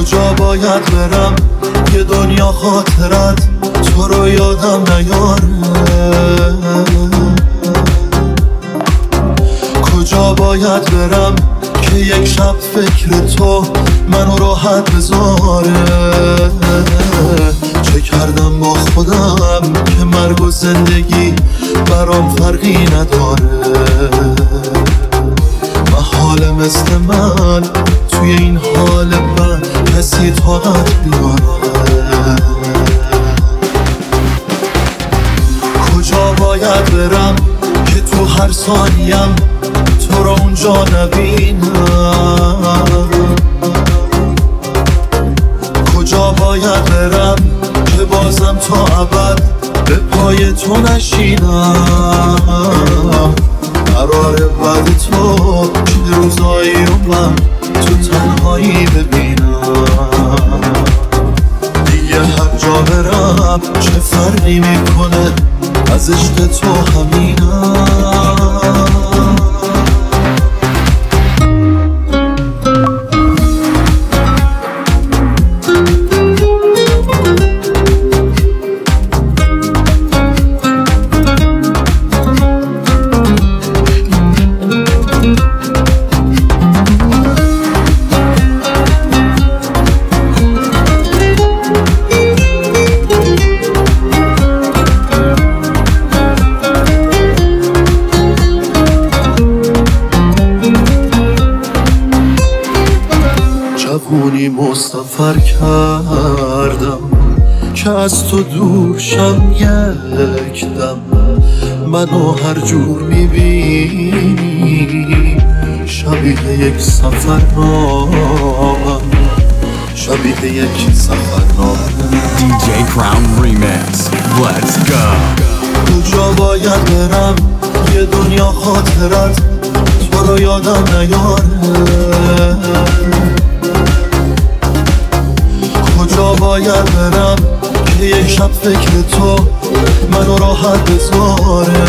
کجا باید برم که دنیا خاطرت تو رو یادم نیاره؟ کجا باید برم که یک شب فکر تو منو راحت بذاره؟ چه کردم با خودم که مرگ و زندگی برام فرقی نداره؟ محال مثل من توی این حال بد کسی طاقت بیاره؟ کجا باید برم که تو هر ثانیم تو رو اونجا نبینم؟ کجا باید برم که بازم تا ابد به پای تو نشینم؟ قراره بعد تو چه روزایی رو من تو تنهایی ببینم؟ دیگه هر جا برم چه فرقی میکنه از عشق تو همینم؟ جوونیمو سفر کردم که از تو دور شم یک دم، منو هر جور میبینی شبیه یک سفرنامه، شبیه یک سفرنامه. DJ Crown Remix, let's go. کجا باید برم یه دنیا خاطرت تو رو یادم نیاره؟ کجا باید برم که یک شب فکر تو منو راحت بذاره؟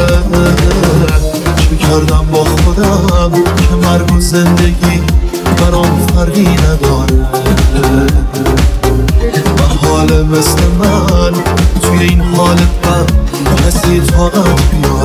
چه کردم با خودم که مرگ و زندگی برام فرقی نداره؟ محال مثل من توی این حال بد کسی طاقت بیاره؟